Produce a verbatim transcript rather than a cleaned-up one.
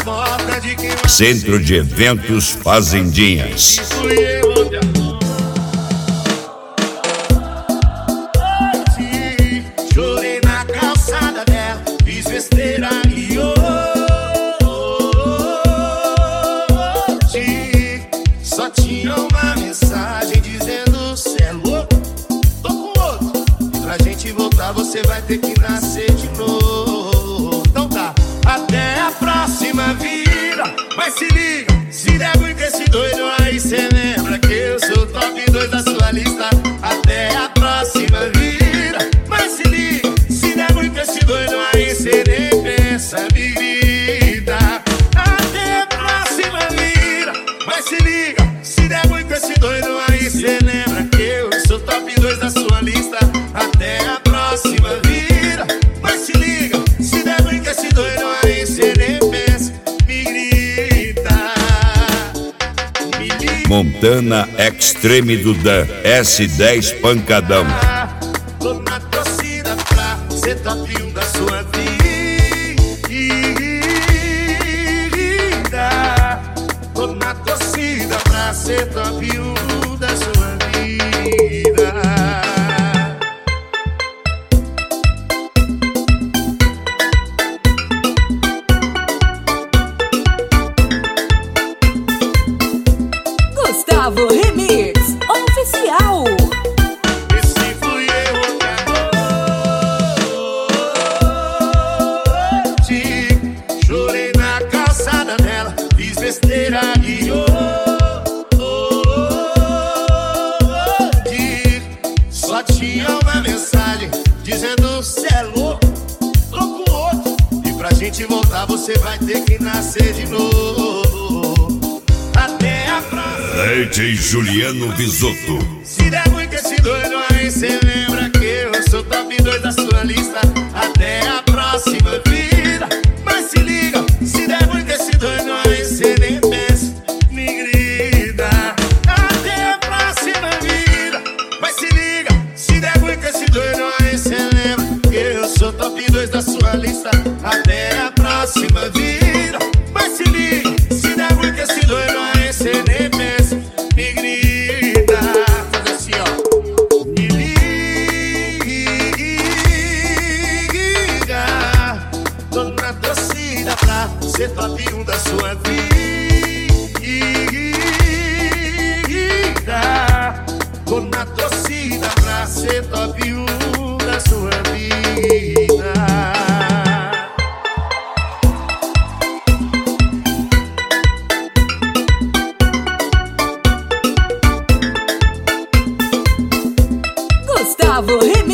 Centro de Eventos Fazendinhas. Chorei na calçada dela, fiz besteira e hoje só tinha uma mensagem dizendo: cê é louco, tô com outro, e pra gente voltar você vai ter que nascer de novo. Então tá, até a próxima vida. Mas se liga, se der ruim com esse doido aí, cê lembra que eu sou top dois da sua lista. Até a próxima vida. Mas se liga, se der ruim com esse doido aí, cê nem pensa, me grita. Até a próxima vida. Mas se liga, se der ruim com esse doido aí, cê lembra que eu sou top dois da sua lista. Até a próxima vida. Mas se liga, se der ruim com esse doido aí, cê nem pensa, me grita. Me liga. Montana Extreme do Dan, S dez Pancadão. Tô na torcida pra ser top um da sua vida. Tô na torcida pra ser top um da sua vida. Gustavo Remix Oficial. Esse fui eu hoje. Chorei na calçada dela, fiz besteira e hoje só tinha uma mensagem dizendo: cê é louco, tô com outro, e pra gente voltar você vai ter que nascer de novo. Até a próxima. D J Juliano Bisotto. Se der ruim com esse doido aí, cê lembra que eu sou top dois da sua lista. Até a próxima vida. Mas se liga, se der ruim com esse doido aí, cê nem pensa, me grita. Até a próxima vida. Mas se liga, se der ruim com esse doido aí, cê lembra que eu sou top dois da sua lista. Até a próxima vida. Mas se liga, se der ruim com esse doido aí, cê nem pensa, me grita. Faz assim, ó. Me liga. Tô na torcida pra ser top um da sua vida. Tô na torcida pra ser top um da sua vida. Gustavo Remix